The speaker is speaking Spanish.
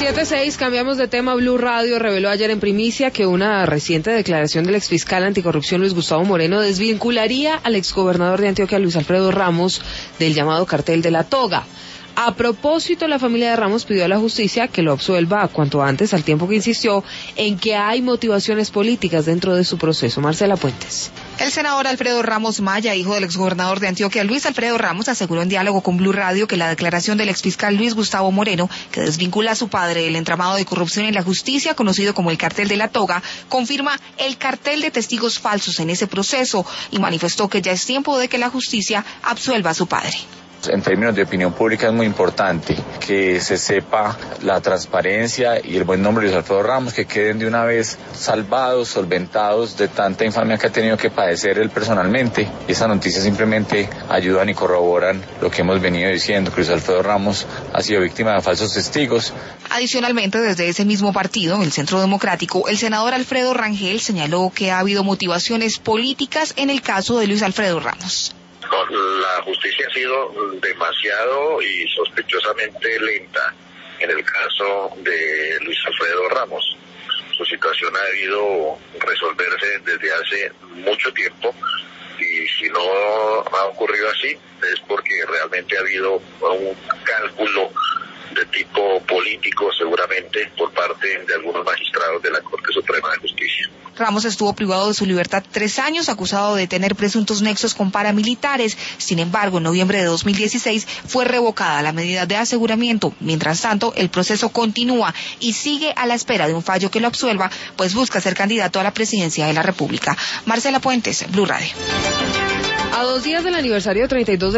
7:06, cambiamos de tema. Blue Radio reveló ayer en primicia que una reciente declaración del exfiscal anticorrupción Luis Gustavo Moreno desvincularía al exgobernador de Antioquia Luis Alfredo Ramos del llamado cartel de la toga. A propósito, la familia de Ramos pidió a la justicia que lo absuelva cuanto antes, al tiempo que insistió en que hay motivaciones políticas dentro de su proceso. Marcela Puentes. El senador Alfredo Ramos Maya, hijo del exgobernador de Antioquia Luis Alfredo Ramos, aseguró en diálogo con Blue Radio que la declaración del exfiscal Luis Gustavo Moreno, que desvincula a su padre del entramado de corrupción en la justicia, conocido como el cartel de la toga, confirma el cartel de testigos falsos en ese proceso y manifestó que ya es tiempo de que la justicia absuelva a su padre. En términos de opinión pública es muy importante que se sepa la transparencia y el buen nombre de Luis Alfredo Ramos, que queden de una vez salvados, solventados de tanta infamia que ha tenido que padecer él personalmente. Y esa noticia simplemente ayudan y corroboran lo que hemos venido diciendo, que Luis Alfredo Ramos ha sido víctima de falsos testigos. Adicionalmente, desde ese mismo partido, el Centro Democrático, el senador Alfredo Rangel señaló que ha habido motivaciones políticas en el caso de Luis Alfredo Ramos. La justicia ha sido demasiado y sospechosamente lenta en el caso de Luis Alfredo Ramos. Su situación ha debido resolverse desde hace mucho tiempo y si no ha ocurrido así es porque realmente ha habido un cálculo de tipo político seguramente por parte de algunos magistrados de la Corte Suprema de Justicia. Ramos estuvo privado de su libertad 3 años, acusado de tener presuntos nexos con paramilitares. Sin embargo, en noviembre de 2016 fue revocada la medida de aseguramiento. Mientras tanto, el proceso continúa y sigue a la espera de un fallo que lo absuelva, pues busca ser candidato a la presidencia de la República. Marcela Puentes, Blue Radio. A 2 días del aniversario 32 de